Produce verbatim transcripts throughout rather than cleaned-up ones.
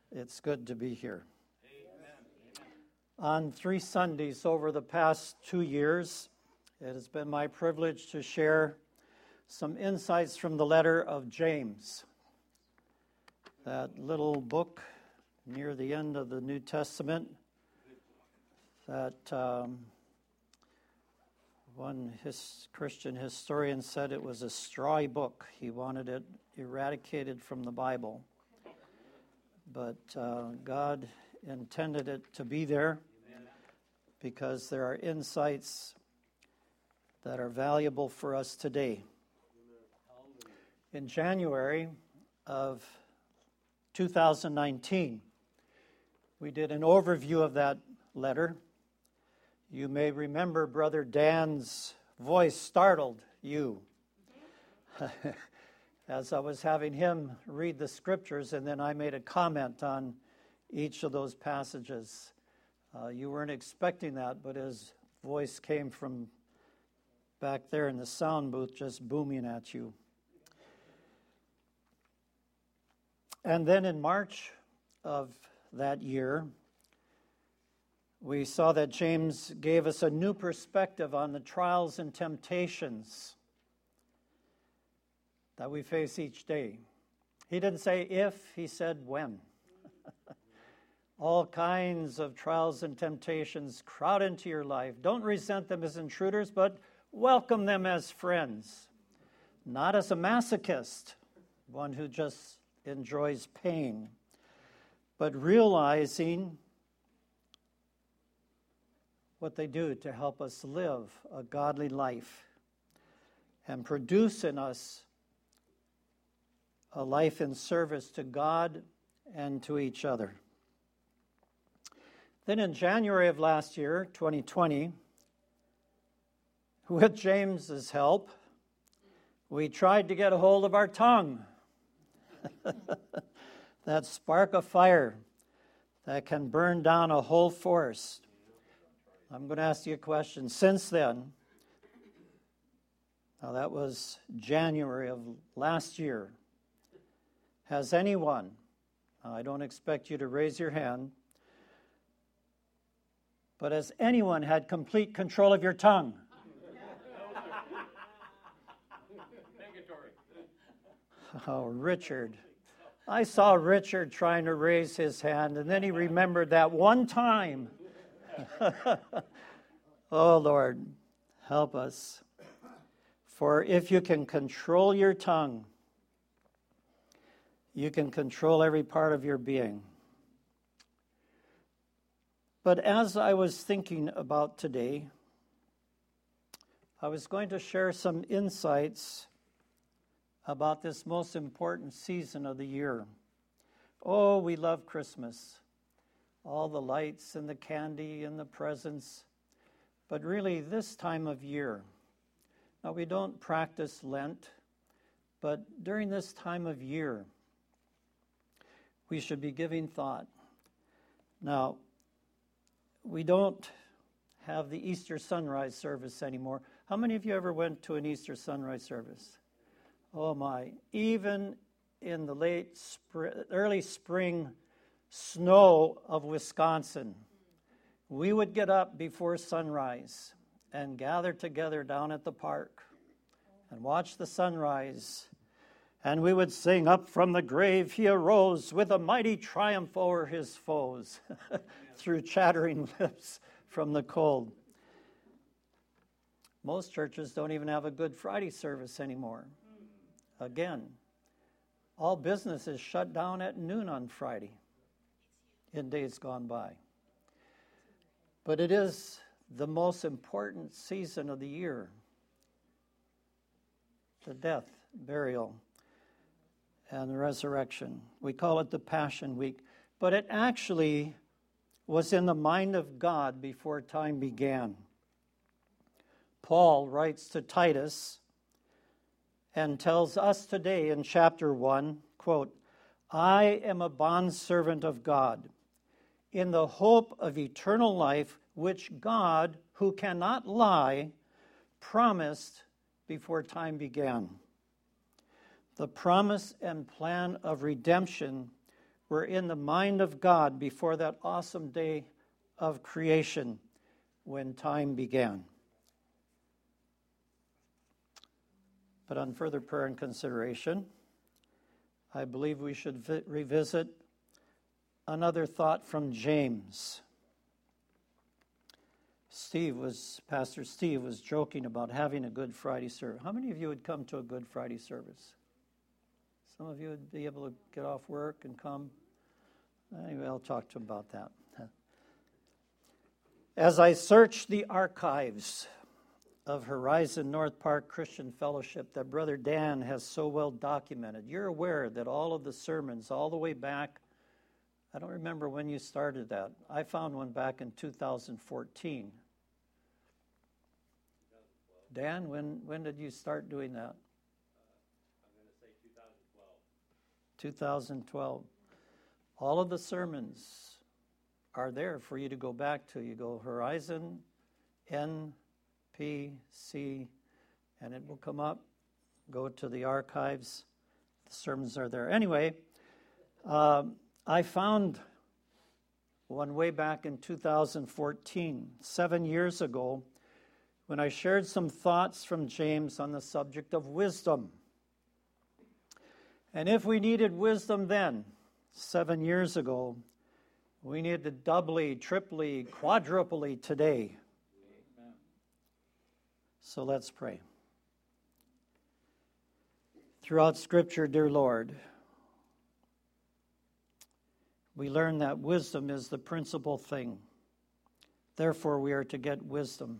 It's good to be here. Amen. On three Sundays over the past two years, it has been my privilege to share some insights from the letter of James, that little book near the end of the New Testament that um, one his Christian historian said it was a strawy book. He wanted it eradicated from the Bible. But uh, God intended it to be there because there are insights that are valuable for us today. In January of two thousand nineteen, we did an overview of that letter. You may remember Brother Dan's voice startled you as I was having him read the scriptures, and then I made a comment on each of those passages. Uh, you weren't expecting that, but his voice came from back there in the sound booth just booming at you. And then in March of that year, we saw that James gave us a new perspective on the trials and temptations that we face each day. He didn't say if, he said when. All kinds of trials and temptations crowd into your life. Don't resent them as intruders, but welcome them as friends. Not as a masochist, one who just enjoys pain, but realizing what they do to help us live a godly life and produce in us a life in service to God and to each other. Then in January of last year, twenty twenty, with James's help, we tried to get a hold of our tongue. That spark of fire that can burn down a whole forest. I'm going to ask you a question. Since then, now that was January of last year, has anyone, I don't expect you to raise your hand, but has anyone had complete control of your tongue? Oh, Richard. I saw Richard trying to raise his hand, and then he remembered that one time. Oh, Lord, help us. For if you can control your tongue, you can control every part of your being. But as I was thinking about today, I was going to share some insights about this most important season of the year. Oh, we love Christmas. All the lights and the candy and the presents. But really, this time of year, now we don't practice Lent, but during this time of year, we should be giving thought. Now, we don't have the Easter sunrise service anymore. How many of you ever went to an Easter sunrise service? Oh my, even in the late spring, early spring snow of Wisconsin, we would get up before sunrise and gather together down at the park and watch the sunrise. And we would sing, "Up from the grave he arose with a mighty triumph over his foes," through chattering lips from the cold. Most churches don't even have a Good Friday service anymore. Again, all business is shut down at noon on Friday in days gone by. But it is the most important season of the year. The death, burial, and the resurrection. We call it the Passion Week. But it actually was in the mind of God before time began. Paul writes to Titus and tells us today in chapter one, quote, "I am a bondservant of God, in the hope of eternal life, which God, who cannot lie, promised before time began." The promise and plan of redemption were in the mind of God before that awesome day of creation when time began. But on further prayer and consideration, I believe we should vi- revisit another thought from James. Steve was, Pastor Steve was joking about having a Good Friday service. How many of you would come to a Good Friday service? Some of you would be able to get off work and come. Anyway, I'll talk to him about that. As I searched the archives of Horizon North Park Christian Fellowship that Brother Dan has so well documented, you're aware that all of the sermons, all the way back, I don't remember when you started that. I found one back in two thousand fourteen. Dan, when, when did you start doing that? Uh, I'm going to say two thousand twelve. two thousand twelve. All of the sermons are there for you to go back to. You go Horizon, N, P, C, and it will come up. Go to the archives. The sermons are there. Anyway, um, I found one way back in two thousand fourteen, seven years ago, when I shared some thoughts from James on the subject of wisdom. And if we needed wisdom then, seven years ago, we need it doubly, triply, quadruply today. Amen. So let's pray. Throughout Scripture, dear Lord, we learn that wisdom is the principal thing. Therefore, we are to get wisdom.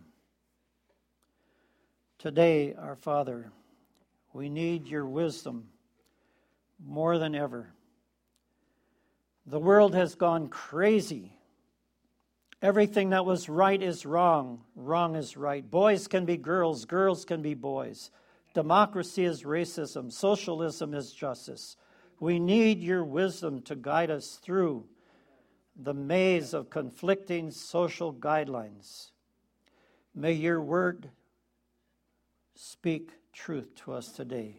Today, our Father, we need your wisdom more than ever. The world has gone crazy. Everything that was right is wrong. Wrong is right. Boys can be girls. Girls can be boys. Democracy is racism. Socialism is justice. We need your wisdom to guide us through the maze of conflicting social guidelines. May your word speak truth to us today.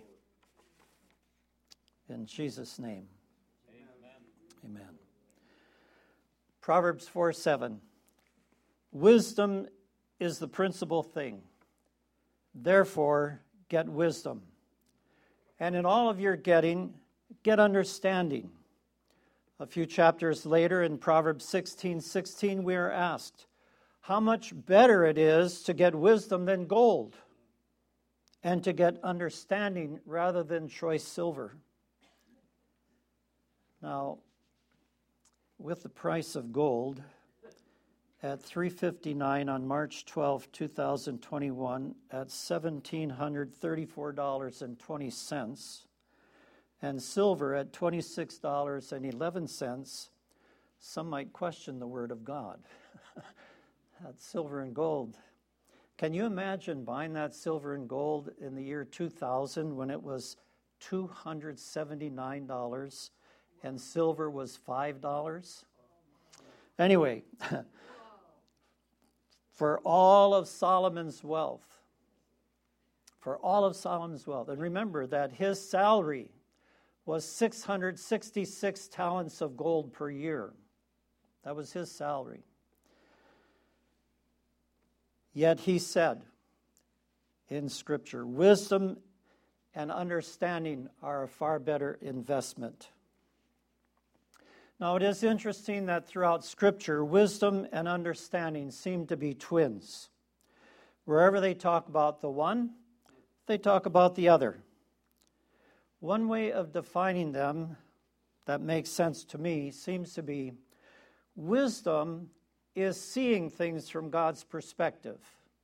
In Jesus' name. Amen. Proverbs four seven. Wisdom is the principal thing. Therefore, get wisdom. And in all of your getting, get understanding. A few chapters later in Proverbs sixteen sixteen, we are asked, how much better it is to get wisdom than gold, and to get understanding rather than choice silver. Now, with the price of gold at three fifty-nine on March twelfth, twenty twenty-one, at one thousand seven hundred thirty-four dollars and twenty cents, and silver at twenty-six dollars and eleven cents, some might question the word of God. That silver and gold. Can you imagine buying that silver and gold in the year two thousand when it was two hundred seventy-nine dollars and silver was five dollars? Anyway, for all of Solomon's wealth, for all of Solomon's wealth, and remember that his salary was six hundred sixty-six talents of gold per year. That was his salary. Yet he said in Scripture, wisdom and understanding are a far better investment. Now, it is interesting that throughout Scripture, wisdom and understanding seem to be twins. Wherever they talk about the one, they talk about the other. One way of defining them that makes sense to me seems to be wisdom is seeing things from God's perspective.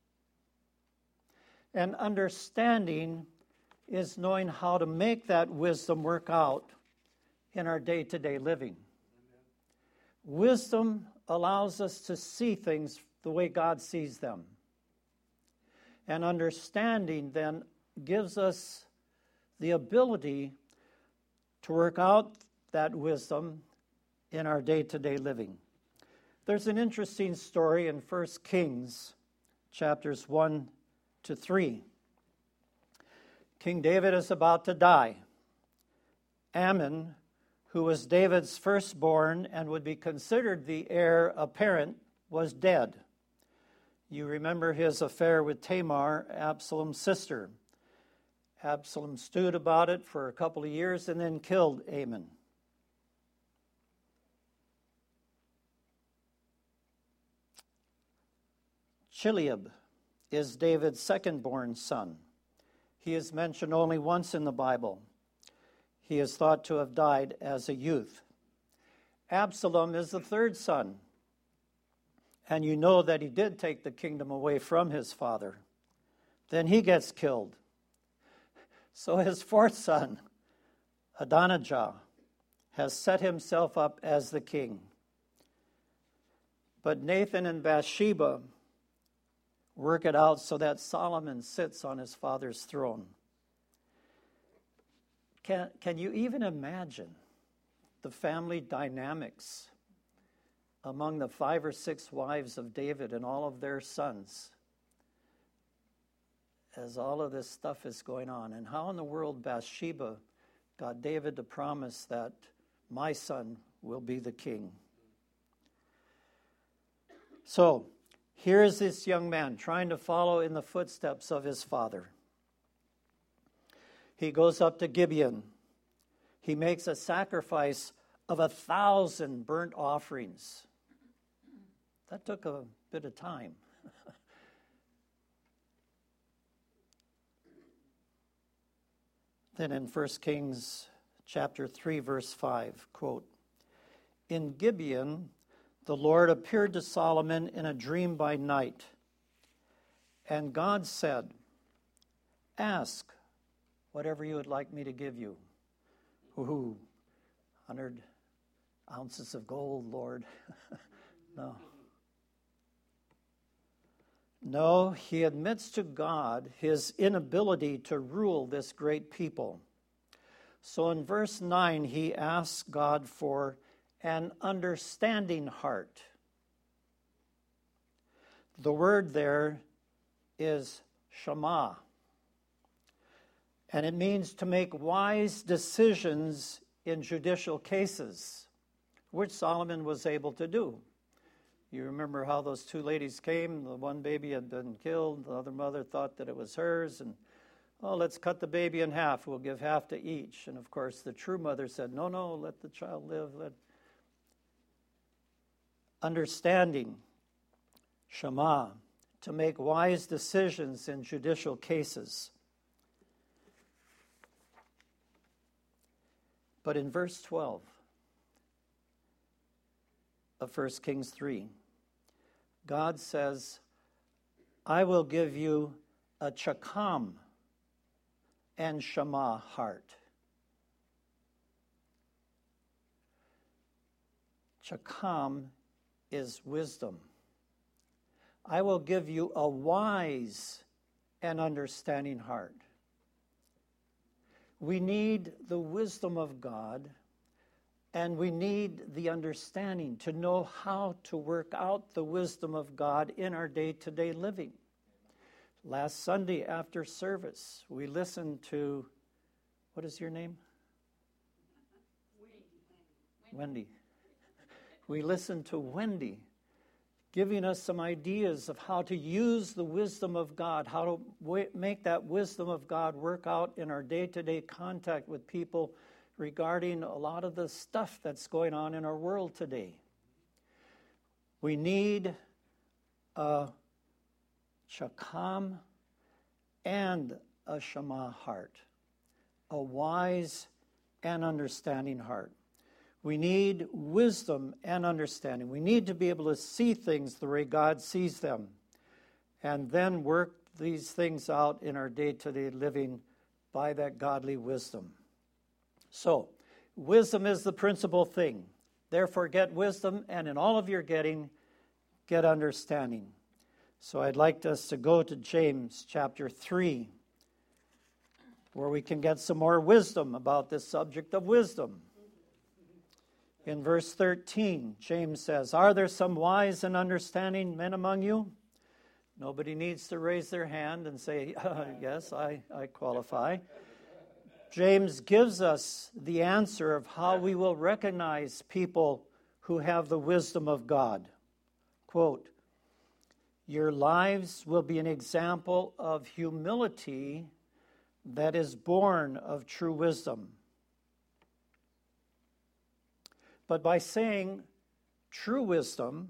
And understanding is knowing how to make that wisdom work out in our day-to-day living. Wisdom allows us to see things the way God sees them. And understanding then gives us the ability to work out that wisdom in our day-to-day living. There's an interesting story in First Kings, chapters one to three. King David is about to die. Ammon, who was David's firstborn and would be considered the heir apparent, was dead. You remember his affair with Tamar, Absalom's sister. Absalom stewed about it for a couple of years and then killed Amnon. Chileab is David's second-born son. He is mentioned only once in the Bible. He is thought to have died as a youth. Absalom is the third son. And you know that he did take the kingdom away from his father. Then he gets killed. So his fourth son, Adonijah, has set himself up as the king. But Nathan and Bathsheba work it out so that Solomon sits on his father's throne. Can, can you even imagine the family dynamics among the five or six wives of David and all of their sons as all of this stuff is going on? And how in the world Bathsheba got David to promise that my son will be the king? So, here is this young man trying to follow in the footsteps of his father. He goes up to Gibeon. He makes a sacrifice of a thousand burnt offerings. That took a bit of time. Then in First Kings chapter three, verse five, quote, "In Gibeon, the Lord appeared to Solomon in a dream by night. And God said, 'Ask whatever you would like me to give you.'" Ooh, hundred ounces of gold, Lord. No. No, he admits to God his inability to rule this great people. So in verse nine, he asks God for an understanding heart. The word there is shema, and it means to make wise decisions in judicial cases, which Solomon was able to do. You remember how those two ladies came. The one baby had been killed. The other mother thought that it was hers. And, oh, let's cut the baby in half. We'll give half to each. And, of course, the true mother said, no, no, let the child live. Let... Understanding, Shema, to make wise decisions in judicial cases. But in verse twelve of First Kings three, God says, "I will give you a chakam and shema heart." Chakam is wisdom. I will give you a wise and understanding heart. We need the wisdom of God, and we need the understanding to know how to work out the wisdom of God in our day-to-day living. Last Sunday after service, we listened to, what is your name? Wendy. Wendy. We listened to Wendy giving us some ideas of how to use the wisdom of God, how to w- make that wisdom of God work out in our day-to-day contact with people regarding a lot of the stuff that's going on in our world today. We need a chakam and a shema heart, a wise and understanding heart. We need wisdom and understanding. We need to be able to see things the way God sees them, and then work these things out in our day-to-day living by that godly wisdom. So, wisdom is the principal thing. Therefore, get wisdom, and in all of your getting, get understanding. So I'd like us to go to James chapter three, where we can get some more wisdom about this subject of wisdom. In verse thirteen, James says, "Are there some wise and understanding men among you?" Nobody needs to raise their hand and say, uh, yes, I, I qualify. James gives us the answer of how we will recognize people who have the wisdom of God. Quote, "Your lives will be an example of humility that is born of true wisdom." But by saying true wisdom,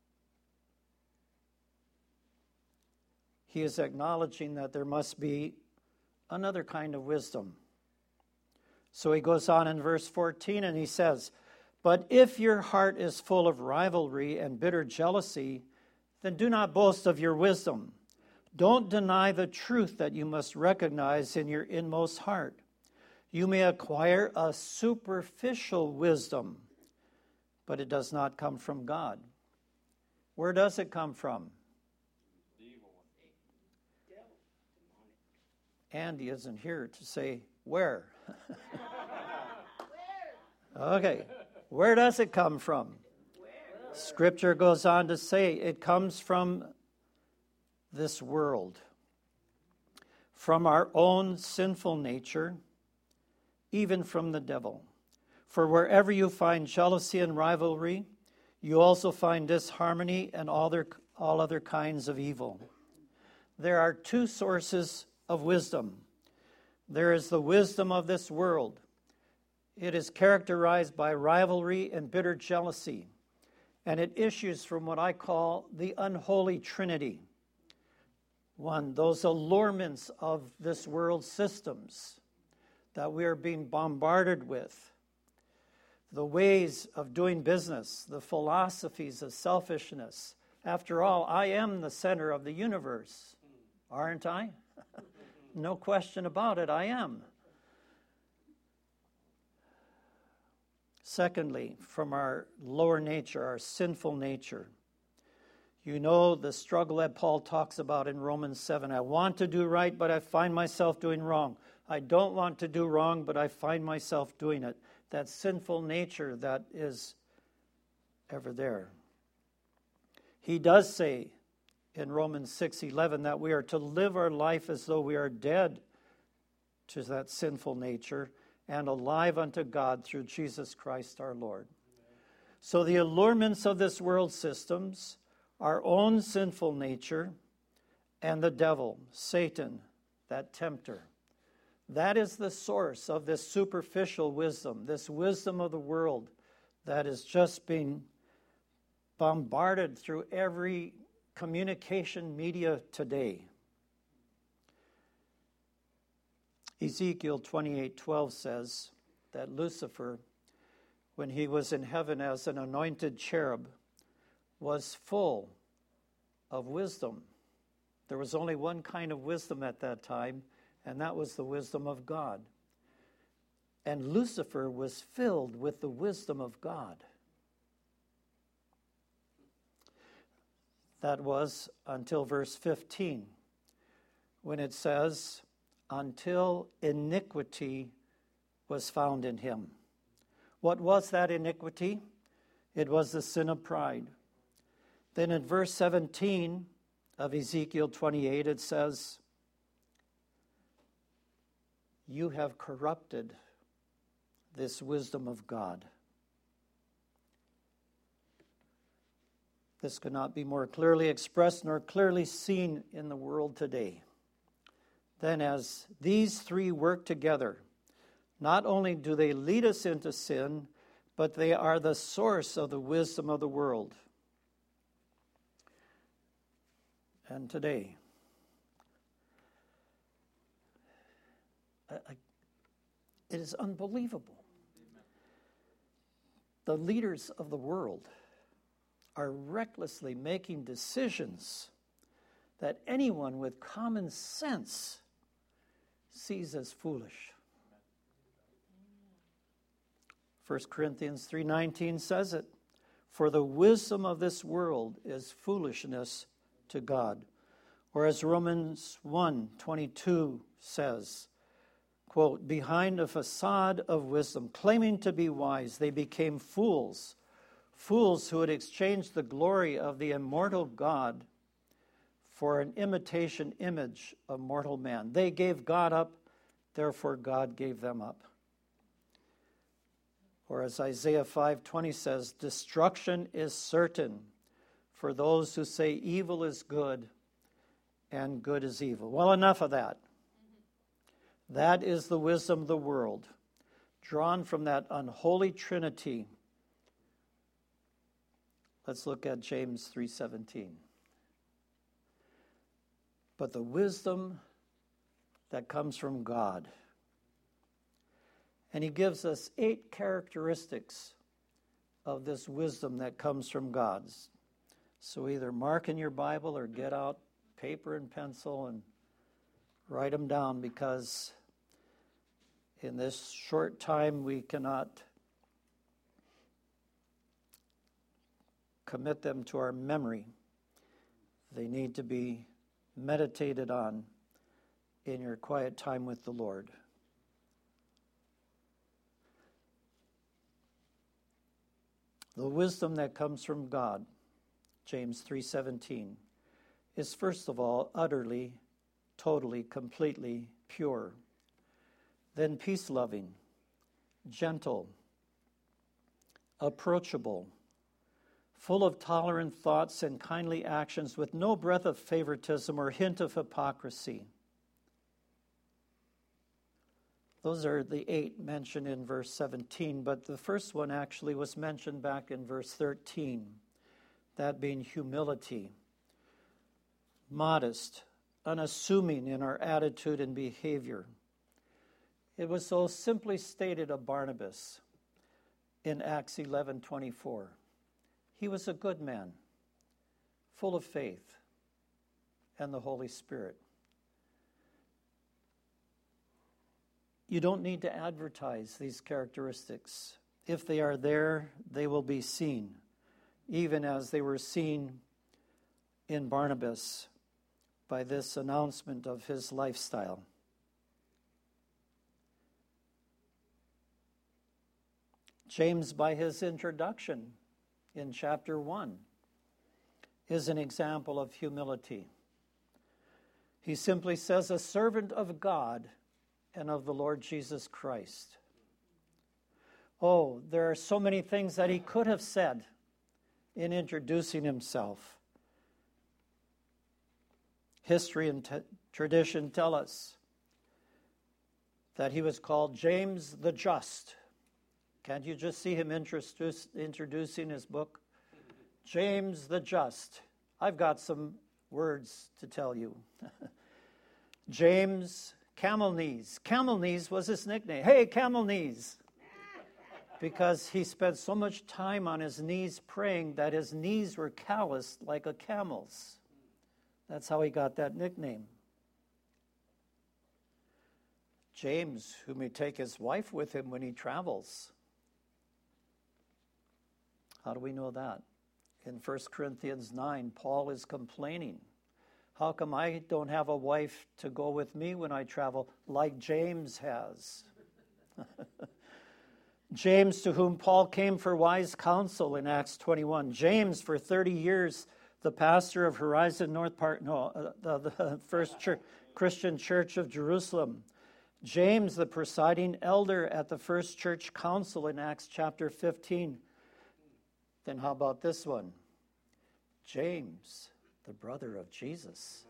he is acknowledging that there must be another kind of wisdom. So he goes on in verse fourteen and he says, "But if your heart is full of rivalry and bitter jealousy, then do not boast of your wisdom. Don't deny the truth that you must recognize in your inmost heart. You may acquire a superficial wisdom, but it does not come from God." Where does it come from? Andy isn't here to say where. Okay, where does it come from? Scripture goes on to say it comes from this world, from our own sinful nature, even from the devil. For wherever you find jealousy and rivalry, you also find disharmony and all, their, all other kinds of evil. There are two sources of wisdom. There is the wisdom of this world. It is characterized by rivalry and bitter jealousy, and it issues from what I call the unholy trinity. One, those allurements of this world's systems that we are being bombarded with, the ways of doing business, the philosophies of selfishness. After all, I am the center of the universe, aren't I? No question about it, I am. Secondly, from our lower nature, our sinful nature. You know the struggle that Paul talks about in Romans seven. I want to do right, but I find myself doing wrong. I don't want to do wrong, but I find myself doing it. That sinful nature that is ever there. He does say in Romans six eleven that we are to live our life as though we are dead to that sinful nature and alive unto God through Jesus Christ our Lord. Amen. So the allurements of this world systems, our own sinful nature, and the devil, Satan, that tempter. That is the source of this superficial wisdom, this wisdom of the world that is just being bombarded through every communication media today. Ezekiel twenty-eight twelve says that Lucifer, when he was in heaven as an anointed cherub, was full of wisdom. There was only one kind of wisdom at that time, and that was the wisdom of God. And Lucifer was filled with the wisdom of God. That was until verse fifteen, when it says, until iniquity was found in him. What was that iniquity? It was the sin of pride. Then in verse seventeen of Ezekiel twenty-eight, it says, you have corrupted this wisdom of God. This could not be more clearly expressed nor clearly seen in the world today. Then as these three work together, not only do they lead us into sin, but they are the source of the wisdom of the world. And today, I, I, it is unbelievable. The leaders of the world are recklessly making decisions that anyone with common sense sees as foolish. First Corinthians three nineteen says it, for the wisdom of this world is foolishness to God. Or as Romans one twenty-two says, quote, behind a facade of wisdom, claiming to be wise, they became fools, fools who had exchanged the glory of the immortal God for an imitation image of mortal man. They gave God up Therefore God gave them up. Or as Isaiah five twenty says, destruction is certain for those who say evil is good and good is evil. Well, enough of that. That is the wisdom of the world, drawn from that unholy trinity. Let's look at James three seventeen. But the wisdom that comes from God. And he gives us eight characteristics of this wisdom that comes from God. So either mark in your Bible or get out paper and pencil and write them down, because in this short time we cannot commit them to our memory. They need to be meditated on in your quiet time with the Lord. The wisdom that comes from God, James three seventeen, is first of all utterly, totally, completely pure. Then peace-loving, gentle, approachable, full of tolerant thoughts and kindly actions, with no breath of favoritism or hint of hypocrisy. Those are the eight mentioned in verse seventeen, but the first one actually was mentioned back in verse thirteen, that being humility, modest, unassuming in our attitude and behavior. It was so simply stated of Barnabas in Acts eleven twenty-four. He was a good man, full of faith and the Holy Spirit. You don't need to advertise these characteristics. If they are there, they will be seen, even as they were seen in Barnabas by this announcement of his lifestyle. James, by his introduction in chapter one, is an example of humility. He simply says, a servant of God and of the Lord Jesus Christ. Oh, there are so many things that he could have said in introducing himself. History and t- tradition tell us that he was called James the Just. Can't you just see him introduce, introducing his book? James the Just. I've got some words to tell you. James Camel Knees. Camel Knees was his nickname. Hey, Camel Knees. Because he spent so much time on his knees praying that his knees were calloused like a camel's. That's how he got that nickname. James, who may take his wife with him when he travels. How do we know that? In First Corinthians nine, Paul is complaining. How come I don't have a wife to go with me when I travel like James has? James, to whom Paul came for wise counsel in Acts twenty-one. James, for thirty years, the pastor of Horizon North Park, no, uh, the, the First Church, Christian Church of Jerusalem. James, the presiding elder at the First Church Council in Acts chapter fifteen. Then how about this one? James, the brother of Jesus.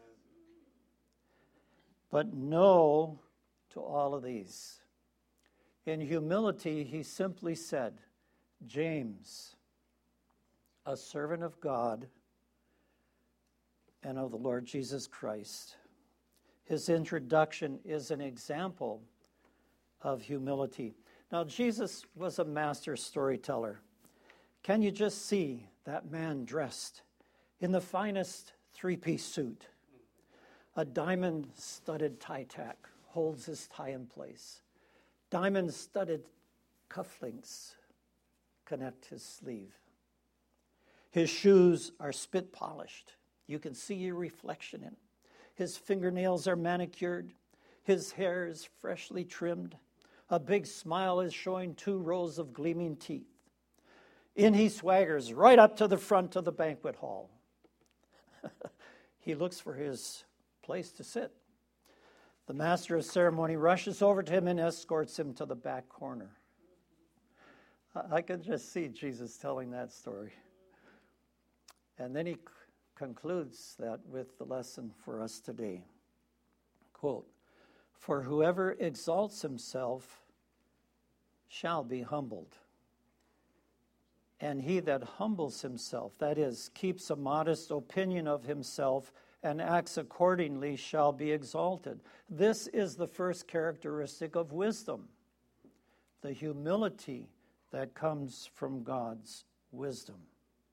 But no to all of these. In humility, he simply said, James, a servant of God and of the Lord Jesus Christ. His introduction is an example of humility. Now, Jesus was a master storyteller. Can you just see that man dressed in the finest three-piece suit? A diamond-studded tie tack holds his tie in place. Diamond-studded cufflinks connect his sleeve. His shoes are spit-polished. You can see your reflection in it. His fingernails are manicured. His hair is freshly trimmed. A big smile is showing two rows of gleaming teeth. In he swaggers right up to the front of the banquet hall. He looks for his place to sit. The master of ceremony rushes over to him and escorts him to the back corner. I can just see Jesus telling that story. And then he c- concludes that with the lesson for us today. Quote, "For whoever exalts himself shall be humbled. And he that humbles himself, that is, keeps a modest opinion of himself and acts accordingly, shall be exalted." This is the first characteristic of wisdom, the humility that comes from God's wisdom.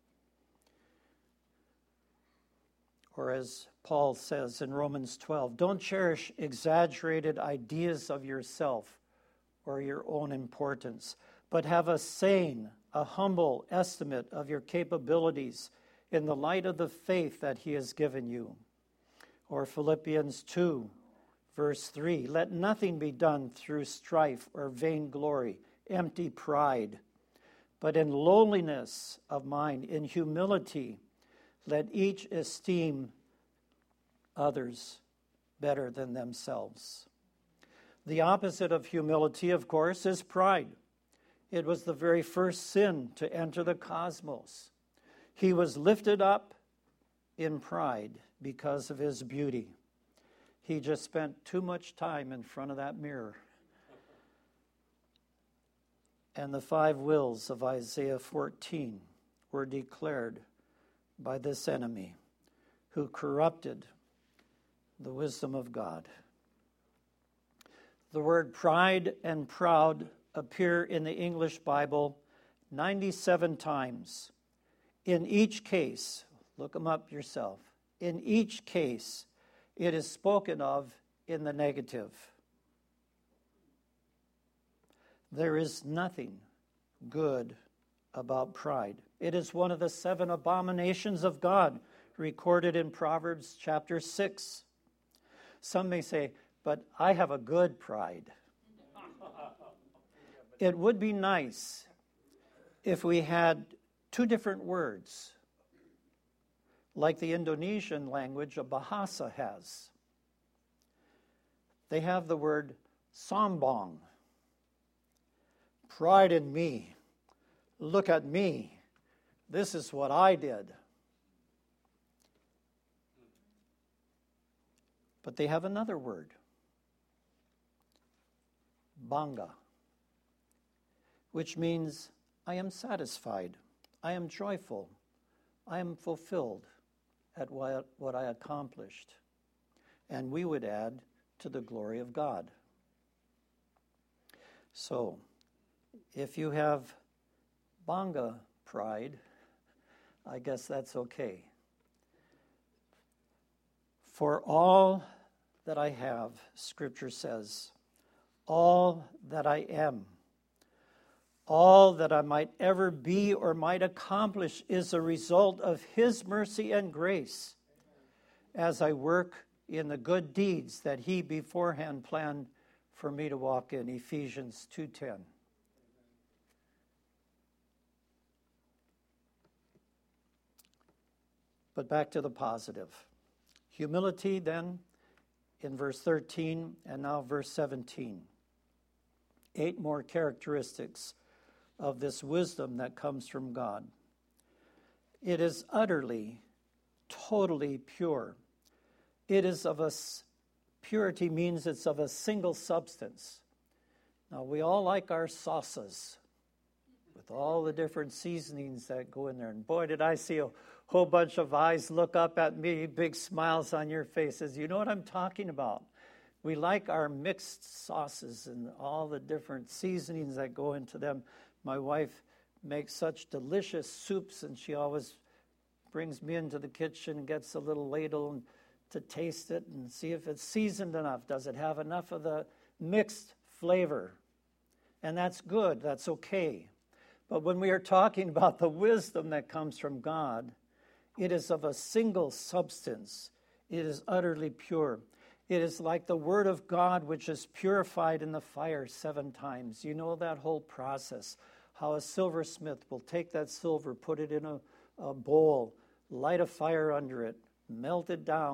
Or as Paul says in Romans twelve, don't cherish exaggerated ideas of yourself or your own importance, but have a sane, a humble estimate of your capabilities in the light of the faith that he has given you. Or Philippians two, verse three, let nothing be done through strife or vainglory, empty pride, but in lowliness of mind, in humility, let each esteem others better than themselves. The opposite of humility, of course, is pride. It was the very first sin to enter the cosmos. He was lifted up in pride because of his beauty. He just spent too much time in front of that mirror. And the five wills of Isaiah fourteen were declared by this enemy who corrupted the wisdom of God. The word pride and proud appear in the English Bible ninety-seven times. In each case, look them up yourself, in each case, it is spoken of in the negative. There is nothing good about pride. It is one of the seven abominations of God recorded in Proverbs chapter six. Some may say, but I have a good pride. It would be nice if we had two different words, like the Indonesian language of Bahasa has. They have the word sombong. Pride in me. Look at me. This is what I did. But they have another word. Bangga. Which means I am satisfied. I am joyful. I am fulfilled at what, what I accomplished. And we would add, to the glory of God. So, if you have Bangga pride, I guess that's okay. For all that I have, Scripture says, all that I am, all that I might ever be or might accomplish is a result of His mercy and grace as I work in the good deeds that He beforehand planned for me to walk in, Ephesians two ten. But back to the positive. Humility then in verse thirteen and now verse seventeen. Eight more characteristics of this wisdom that comes from God. It is utterly, totally pure. It is of a, purity means it's of a single substance. Now, we all like our sauces with all the different seasonings that go in there. And boy, did I see a whole bunch of eyes look up at me, big smiles on your faces. You know what I'm talking about. We like our mixed sauces and all the different seasonings that go into them. My wife makes such delicious soups, and she always brings me into the kitchen and gets a little ladle and to taste it and see if it's seasoned enough. Does it have enough of the mixed flavor? And that's good. That's okay. But when we are talking about the wisdom that comes from God, it is of a single substance. It is utterly pure. It is like the Word of God, which is purified in the fire seven times. You know that whole process, how a silversmith will take that silver, put it in a, a bowl, light a fire under it, melt it down,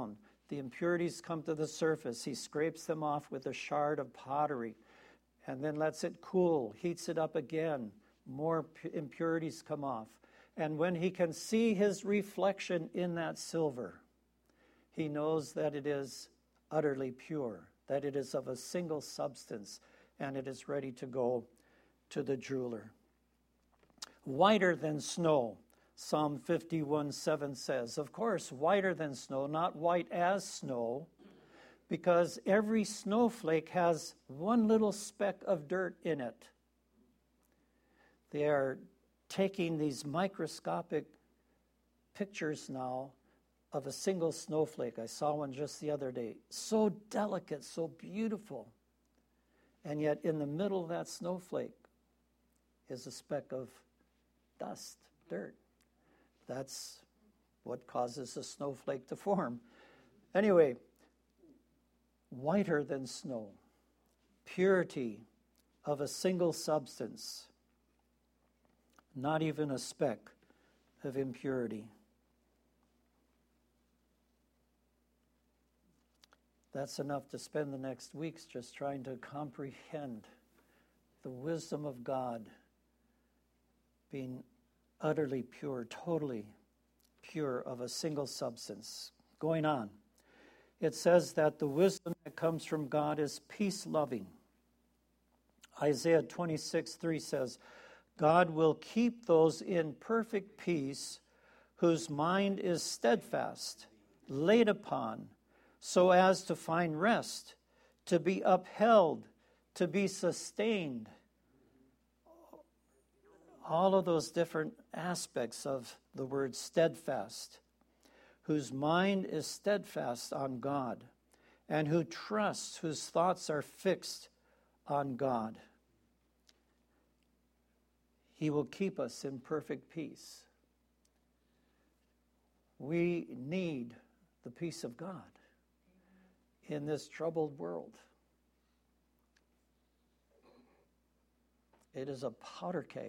The impurities come to the surface. He scrapes them off with a shard of pottery and then lets it cool, heats it up again. More p- impurities come off. And when he can see his reflection in that silver, he knows that it is utterly pure, that it is of a single substance, and it is ready to go to the jeweler. Whiter than snow, Psalm fifty-one seven says. Of course, whiter than snow, not white as snow, because every snowflake has one little speck of dirt in it. They are taking these microscopic pictures now of a single snowflake. I saw one just the other day. So delicate, so beautiful. And yet in the middle of that snowflake is a speck of dust, dirt. That's what causes a snowflake to form. Anyway, whiter than snow, purity of a single substance, not even a speck of impurity. That's enough to spend the next weeks just trying to comprehend the wisdom of God being utterly pure, totally pure of a single substance. Going on, it says that the wisdom that comes from God is peace-loving. Isaiah twenty-six three says, God will keep those in perfect peace whose mind is steadfast, laid upon, so as to find rest, to be upheld, to be sustained. All of those different aspects of the word steadfast, whose mind is steadfast on God, and who trusts, whose thoughts are fixed on God. He will keep us in perfect peace. We need the peace of God in this troubled world. It is a powder keg.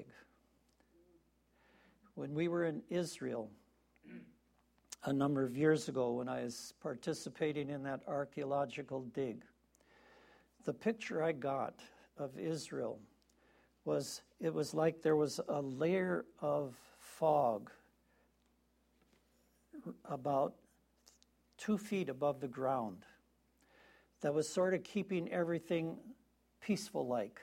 When we were in Israel a number of years ago, when I was participating in that archaeological dig, the picture I got of Israel was, it was like there was a layer of fog about two feet above the ground that was sort of keeping everything peaceful-like.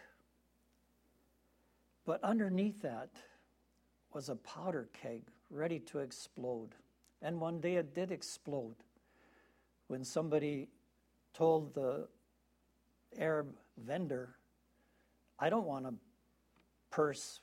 But underneath that was a powder keg ready to explode. And one day it did explode when somebody told the Arab vendor, I don't want a purse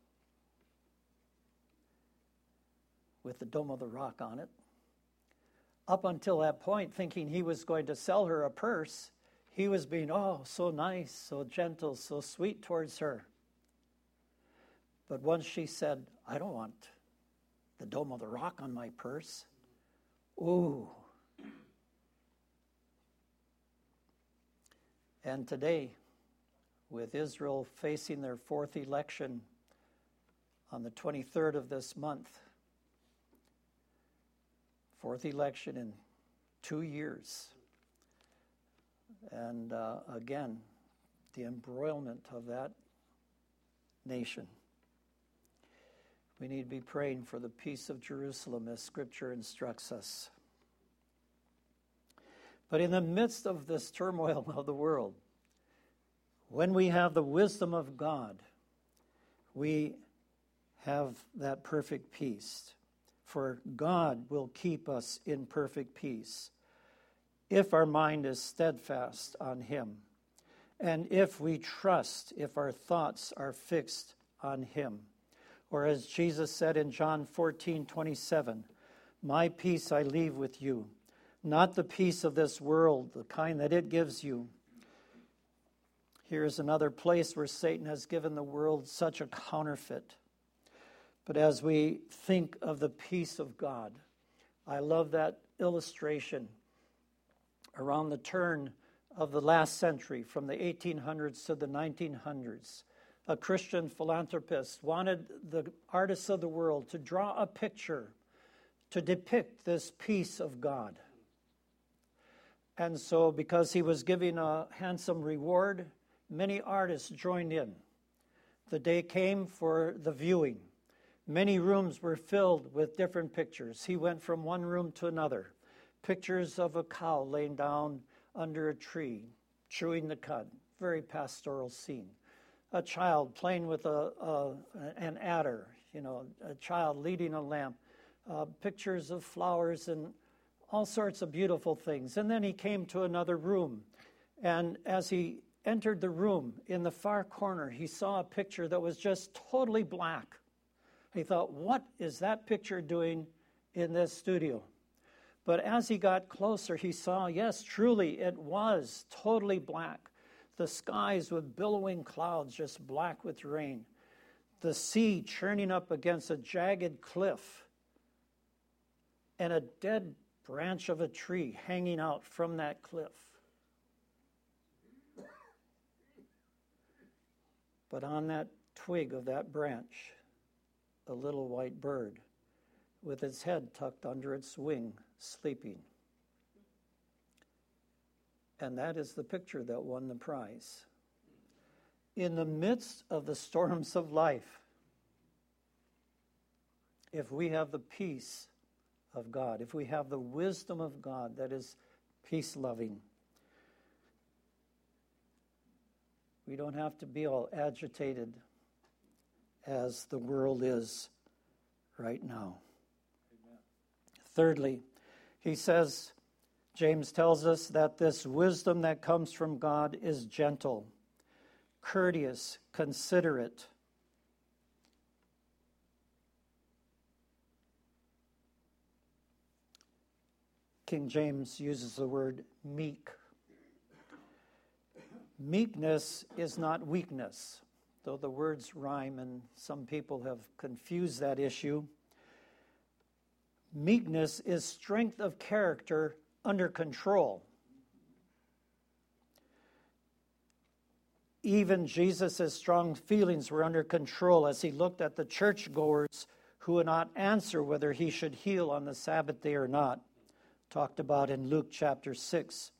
with the Dome of the Rock on it. Up until that point, thinking he was going to sell her a purse, he was being, oh, so nice, so gentle, so sweet towards her. But once she said, I don't want the Dome of the Rock on my purse, ooh. And today, with Israel facing their fourth election on the twenty-third of this month, fourth election in two years, and uh, again, the embroilment of that nation. We need to be praying for the peace of Jerusalem as Scripture instructs us. But in the midst of this turmoil of the world, when we have the wisdom of God, we have that perfect peace. For God will keep us in perfect peace if our mind is steadfast on Him, and if we trust, if our thoughts are fixed on Him. Or as Jesus said in John fourteen twenty-seven, my peace I leave with you, not the peace of this world, the kind that it gives you. Here's another place where Satan has given the world such a counterfeit. But as we think of the peace of God, I love that illustration around the turn of the last century, from the eighteen hundreds to the nineteen hundreds. A Christian philanthropist wanted the artists of the world to draw a picture to depict this peace of God. And so because he was giving a handsome reward, many artists joined in. The day came for the viewing. Many rooms were filled with different pictures. He went from one room to another. Pictures of a cow laying down under a tree, chewing the cud. Very pastoral scene. A child playing with a, a an adder, you know, a child leading a lamb. Uh, pictures of flowers and all sorts of beautiful things. And then he came to another room. And as he entered the room, in the far corner, he saw a picture that was just totally black. He thought, what is that picture doing in this studio? But as he got closer, he saw, yes, truly, it was totally black. The skies with billowing clouds, just black with rain. The sea churning up against a jagged cliff. And a dead branch of a tree hanging out from that cliff. But on that twig of that branch, a little white bird with its head tucked under its wing, sleeping. And that is the picture that won the prize. In the midst of the storms of life, if we have the peace of God, if we have the wisdom of God that is peace-loving, we don't have to be all agitated as the world is right now. Amen. Thirdly, he says, James tells us that this wisdom that comes from God is gentle, courteous, considerate. King James uses the word meek. Meekness is not weakness, though the words rhyme and some people have confused that issue. Meekness is strength of character under control. Even Jesus' strong feelings were under control as he looked at the churchgoers who would not answer whether he should heal on the Sabbath day or not. Talked about in Luke chapter six.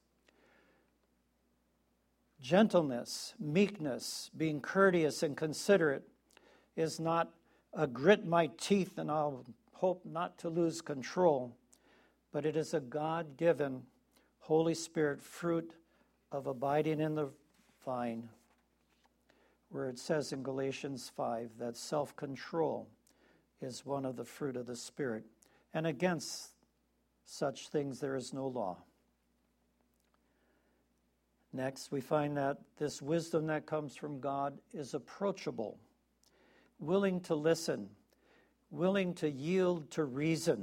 Gentleness, meekness, being courteous and considerate is not a grit my teeth and I'll hope not to lose control, but it is a God-given Holy Spirit fruit of abiding in the vine, where it says in Galatians five that self-control is one of the fruit of the Spirit. And against such things there is no law. Next, we find that this wisdom that comes from God is approachable, willing to listen, willing to yield to reason.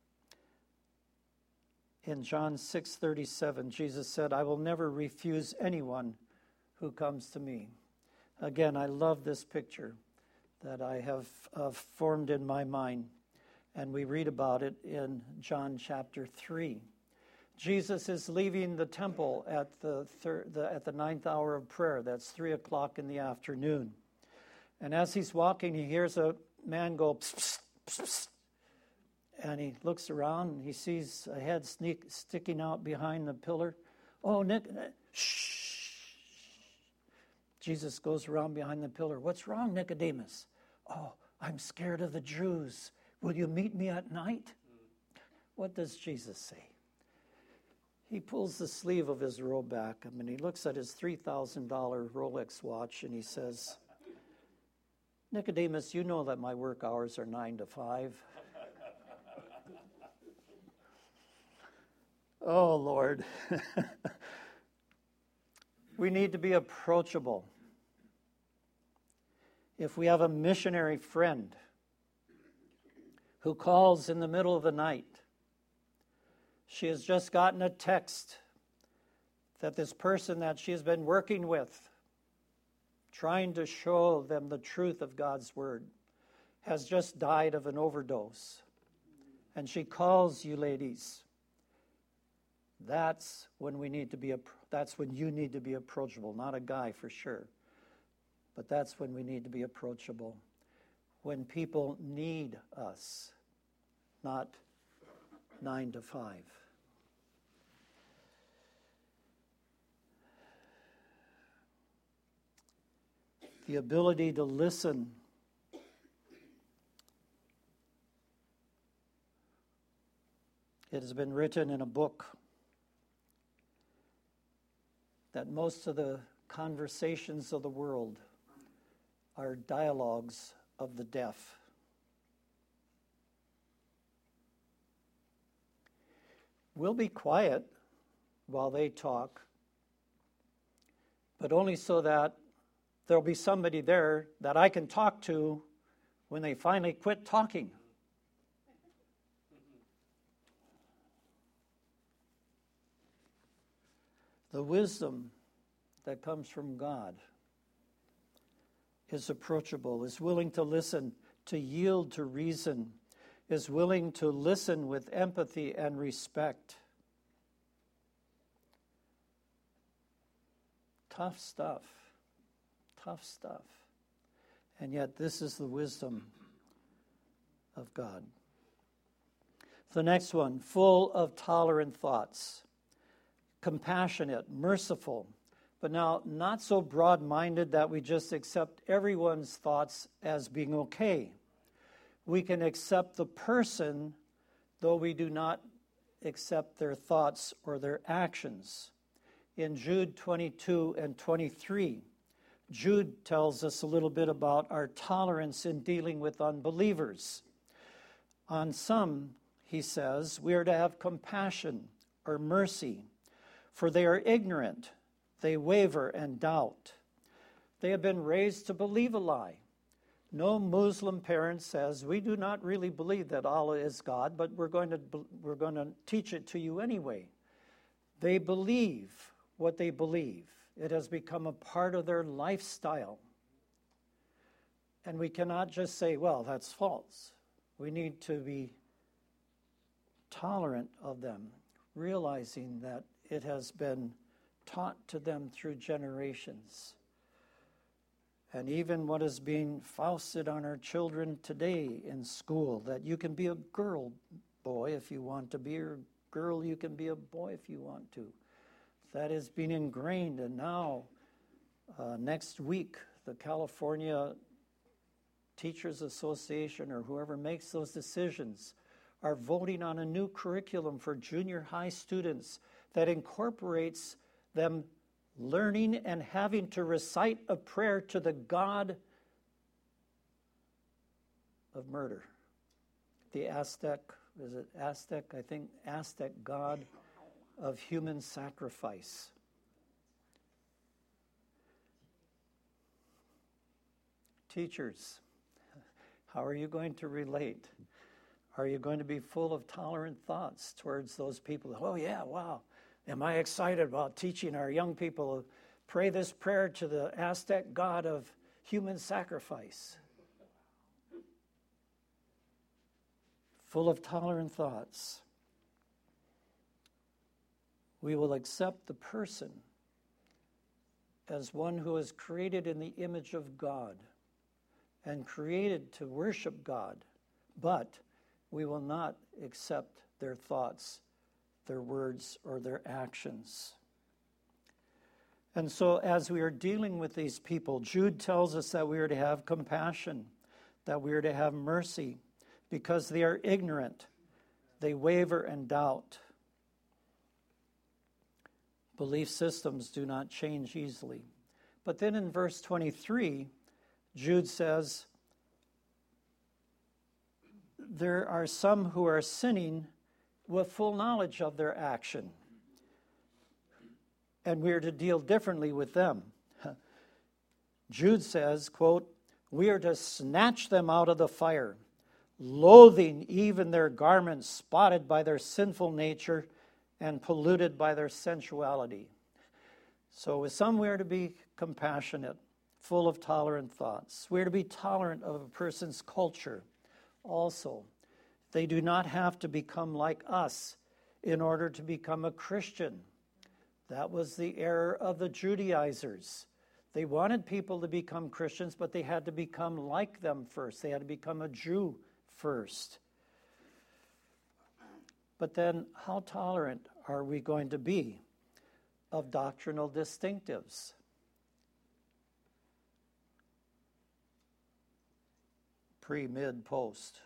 In John six thirty-seven, Jesus said, I will never refuse anyone who comes to me. Again, I love this picture that I have uh, formed in my mind, and we read about it in John chapter three. Jesus is leaving the temple at the, thir- the at the ninth hour of prayer. That's three o'clock in the afternoon. And as he's walking, he hears a man go, psst, psst, psst, psst. And he looks around and he sees a head sneak, sticking out behind the pillar. Oh, Nick, shh. Jesus goes around behind the pillar. What's wrong, Nicodemus? Oh, I'm scared of the Jews. Will you meet me at night? What does Jesus say? He pulls the sleeve of his robe back. I mean, he looks at his three thousand dollars Rolex watch and he says, Nicodemus, you know that my work hours are nine to five. Oh, Lord. We need to be approachable. If we have a missionary friend who calls in the middle of the night, she has just gotten a text that this person that she has been working with, trying to show them the truth of God's word, has just died of an overdose. And she calls you ladies. That's when we need to be, that's when you need to be approachable. Not a guy for sure, but that's when we need to be approachable. When people need us, not nine to five. the ability to listen. It has been written in a book that most of the conversations of the world are dialogues of the deaf. We'll be quiet while they talk, but only so that there'll be somebody there that I can talk to when they finally quit talking. The wisdom that comes from God is approachable, is willing to listen, to yield to reason, is willing to listen with empathy and respect. Tough stuff. Tough stuff. And yet this is the wisdom of God. The next one, full of tolerant thoughts. Compassionate, merciful, but now not so broad-minded that we just accept everyone's thoughts as being okay. We can accept the person, though we do not accept their thoughts or their actions. In Jude twenty-two and twenty-three, Jude tells us a little bit about our tolerance in dealing with unbelievers. On some, he says, we are to have compassion or mercy, for they are ignorant, they waver and doubt. They have been raised to believe a lie. No Muslim parent says, we do not really believe that Allah is God, but we're going to we're going to teach it to you anyway. They believe what they believe. It has become a part of their lifestyle. And we cannot just say, well, that's false. We need to be tolerant of them, realizing that it has been taught to them through generations. And even what is being foisted on our children today in school, that you can be a girl boy if you want to be, or girl you can be a boy if you want to. That is being ingrained. And now, uh, next week, the California Teachers Association, or whoever makes those decisions, are voting on a new curriculum for junior high students that incorporates them learning and having to recite a prayer to the God of murder. The Aztec, is it Aztec? I think Aztec God of human sacrifice. Teachers, how are you going to relate? Are you going to be full of tolerant thoughts towards those people? Oh yeah, wow. Am I excited about teaching our young people, pray this prayer to the Aztec God of human sacrifice? Full of tolerant thoughts. We will accept the person as one who is created in the image of God and created to worship God, but we will not accept their thoughts, their words, or their actions. And so as we are dealing with these people, Jude tells us that we are to have compassion, that we are to have mercy, because they are ignorant, they waver and doubt. Belief systems do not change easily. But then in verse twenty-three, Jude says, there are some who are sinning with full knowledge of their action. And we are to deal differently with them. Jude says, quote, we are to snatch them out of the fire, loathing even their garments spotted by their sinful nature and polluted by their sensuality. So with some we are to be compassionate, full of tolerant thoughts. We are to be tolerant of a person's culture. Also, they do not have to become like us in order to become a Christian. That was the error of the Judaizers. They wanted people to become Christians, but they had to become like them first. They had to become a Jew first. But then, how tolerant are we going to be of doctrinal distinctives? pre, mid, post.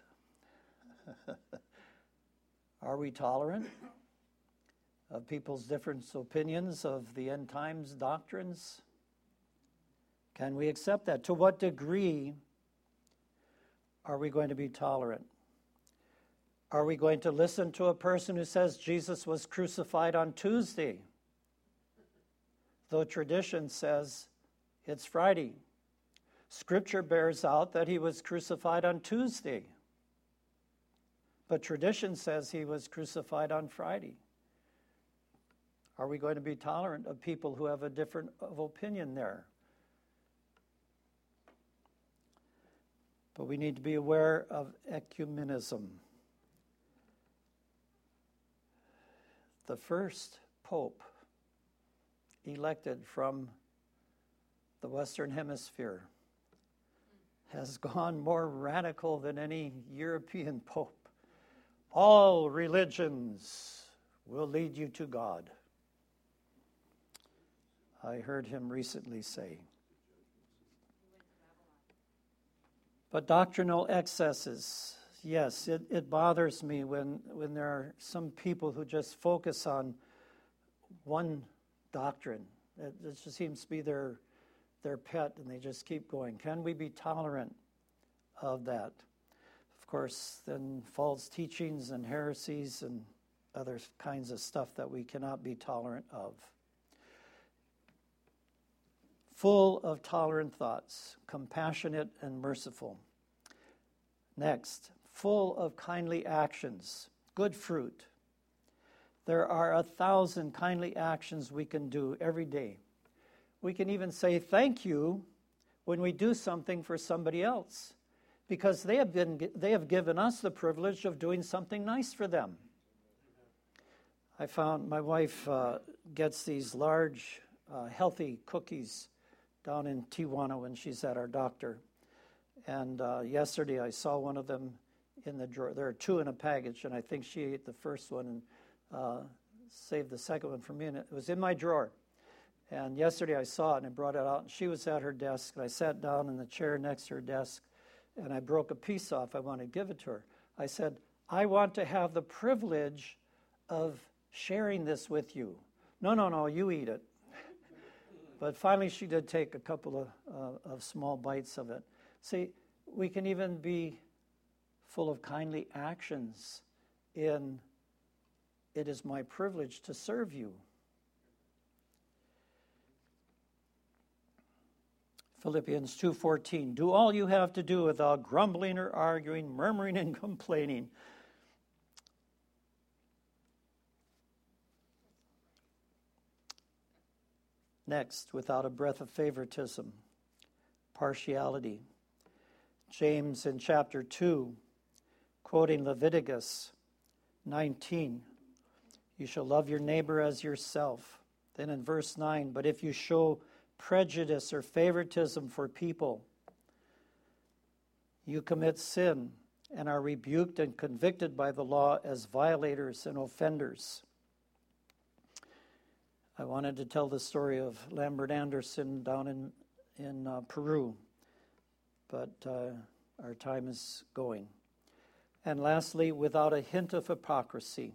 Are we tolerant of people's different opinions of the end times doctrines? Can we accept that? To what degree are we going to be tolerant? Are we going to listen to a person who says Jesus was crucified on Tuesday, though tradition says it's Friday? Scripture bears out that he was crucified on Tuesday, but tradition says he was crucified on Friday. Are we going to be tolerant of people who have a different of opinion there? But we need to be aware of ecumenism. The first pope elected from the Western Hemisphere has gone more radical than any European pope. All religions will lead you to God, I heard him recently say. But doctrinal excesses, yes, it, it bothers me when, when there are some people who just focus on one doctrine. It, it just seems to be their, their pet, and they just keep going. Can we be tolerant of that? Of course, then false teachings and heresies and other kinds of stuff that we cannot be tolerant of. Full of tolerant thoughts, compassionate and merciful. Next, full of kindly actions, good fruit. There are a thousand kindly actions we can do every day. We can even say thank you when we do something for somebody else, because they have been they have given us the privilege of doing something nice for them. I found my wife uh, gets these large, uh, healthy cookies down in Tijuana when she's at our doctor. And uh, yesterday I saw one of them in the drawer. There are two in a package, and I think she ate the first one and uh, saved the second one for me, and it was in my drawer. And yesterday I saw it, and I brought it out, and she was at her desk, and I sat down in the chair next to her desk, and I broke a piece off. I wanted to give it to her. I said, I want to have the privilege of sharing this with you. No, no, no, you eat it. But finally, she did take a couple of, uh, of small bites of it. See, we can even be full of kindly actions in, it is my privilege to serve you. Philippians two fourteen, do all you have to do without grumbling or arguing, murmuring and complaining. Next, without a breath of favoritism, partiality. James in chapter two, quoting Leviticus nineteen, you shall love your neighbor as yourself. Then in verse nine, but if you show prejudice or favoritism for people, you commit sin and are rebuked and convicted by the law as violators and offenders. I wanted to tell the story of Lambert Anderson down in, in uh, Peru, but uh, our time is going. And lastly, without a hint of hypocrisy.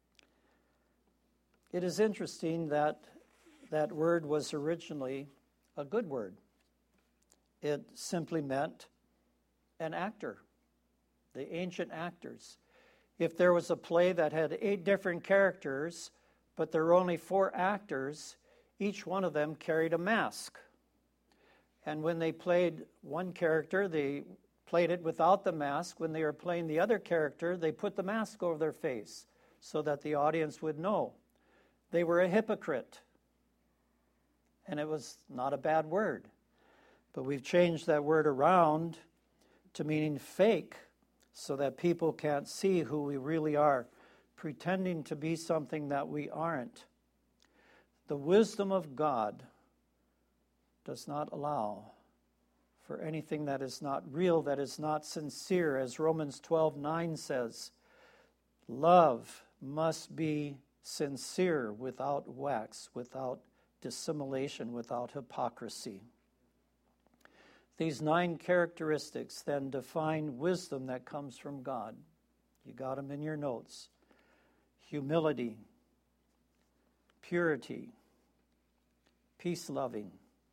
It is interesting that that word was originally a good word. It simply meant an actor, the ancient actors. If there was a play that had eight different characters, but there were only four actors, each one of them carried a mask. And when they played one character, they played it without the mask. When they were playing the other character, they put the mask over their face so that the audience would know. They were a hypocrite. And it was not a bad word. But we've changed that word around to meaning fake so that people can't see who we really are, pretending to be something that we aren't. The wisdom of God does not allow for anything that is not real, that is not sincere. As Romans twelve nine says, love must be sincere, without wax, without dissimulation, without hypocrisy. These nine characteristics then define wisdom that comes from God. You got them in your notes. Humility, purity, peace-loving,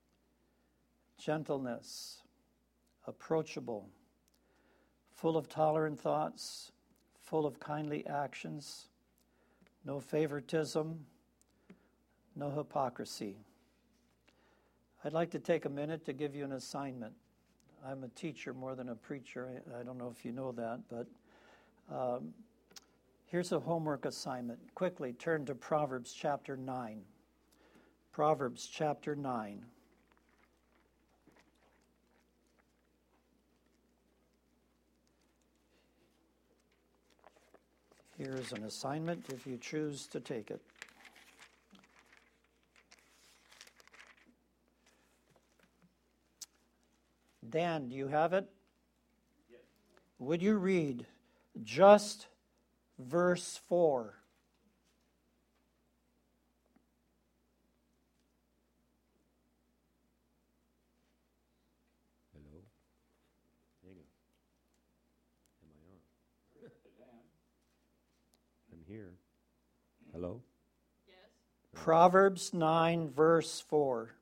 gentleness, approachable, full of tolerant thoughts, full of kindly actions, no favoritism, no hypocrisy. I'd like to take a minute to give you an assignment. I'm a teacher more than a preacher. I, I don't know if you know that, but um, here's a homework assignment. Quickly turn to Proverbs chapter nine. Proverbs chapter nine. Here's an assignment if you choose to take it. Dan, do you have it? Yes. Would you read just verse four? Hello? Hang on. Am I on? I'm here. Hello? Yes. Proverbs nine, verse four.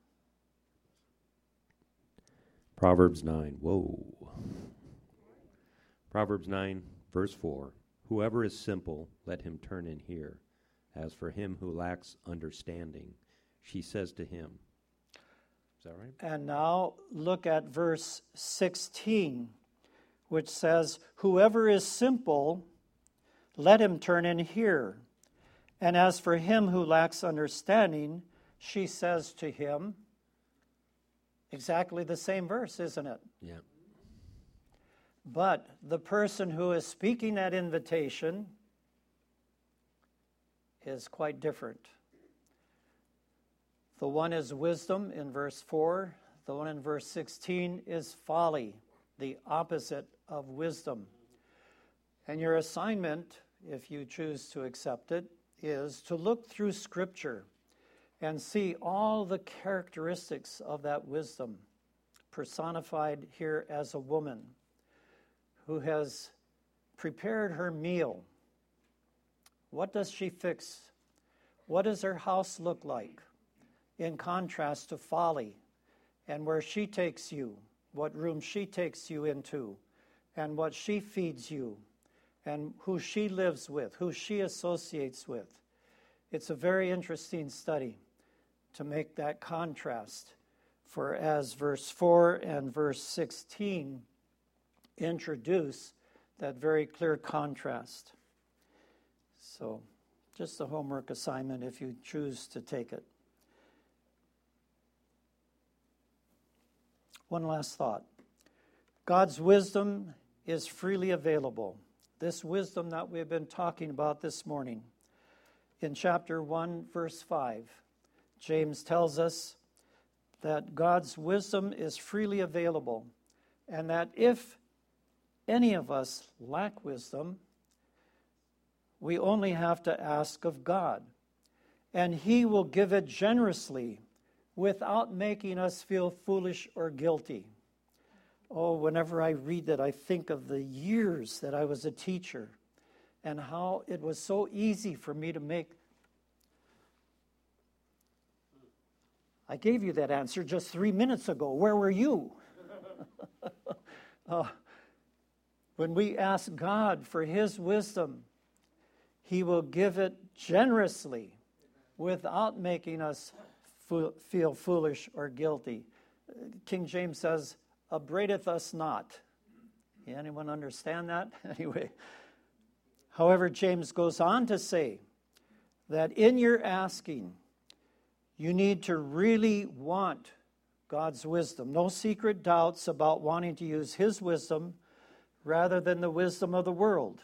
Proverbs nine. Whoa. Proverbs nine, verse four. Whoever is simple, let him turn and hear. As for him who lacks understanding, she says to him. Is that right? And now look at verse sixteen, which says, whoever is simple, let him turn and hear. And as for him who lacks understanding, she says to him, exactly the same verse, isn't it? Yeah. But the person who is speaking that invitation is quite different. The one is wisdom in verse four. The one in verse sixteen is folly, the opposite of wisdom. And your assignment, if you choose to accept it, is to look through Scripture and see all the characteristics of that wisdom personified here as a woman who has prepared her meal. What does she fix? What does her house look like in contrast to folly and where she takes you, what room she takes you into, and what she feeds you, and who she lives with, who she associates with? It's a very interesting study to make that contrast. For as verse four and verse sixteen introduce that very clear contrast. So, just a homework assignment if you choose to take it. One last thought. God's wisdom is freely available. This wisdom that we've been talking about this morning. In chapter one, verse five, James tells us that God's wisdom is freely available, and that if any of us lack wisdom, we only have to ask of God, and He will give it generously without making us feel foolish or guilty. Oh, whenever I read that, I think of the years that I was a teacher and how it was so easy for me to make. I gave you that answer just three minutes ago. Where were you? uh, when we ask God for His wisdom, He will give it generously without making us fo- feel foolish or guilty. King James says, upbraideth us not. Anyone understand that? Anyway. However, James goes on to say that in your asking, you need to really want God's wisdom. No secret doubts about wanting to use His wisdom rather than the wisdom of the world.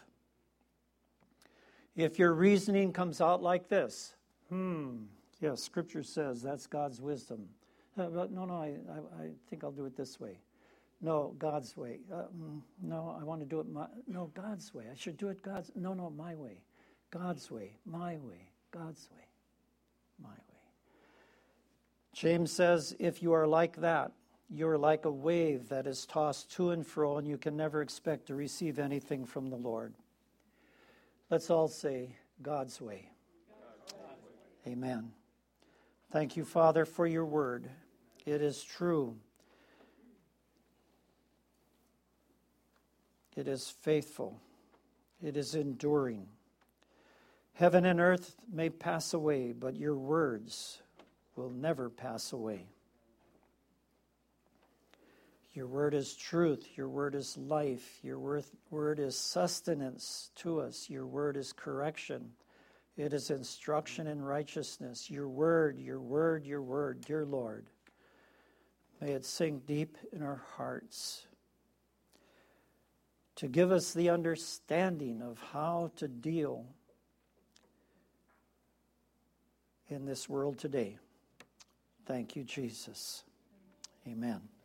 If your reasoning comes out like this, hmm, yeah, Scripture says that's God's wisdom. Uh, but no, no, I, I, I think I'll do it this way. No, God's way. Uh, mm, no, I want to do it my, no, God's way. I should do it God's, no, no, my way. God's way, my way, God's way, my way. James says, if you are like that, you're like a wave that is tossed to and fro, and you can never expect to receive anything from the Lord. Let's all say, God's way. Amen. Thank you, Father, for your word. It is true. It is faithful. It is enduring. Heaven and earth may pass away, but your words will never pass away. Your word is truth. Your word is life. Your word is sustenance to us. Your word is correction. It is instruction in righteousness. Your word, your word, your word, dear Lord, may it sink deep in our hearts to give us the understanding of how to deal in this world today. Thank you, Jesus. Amen.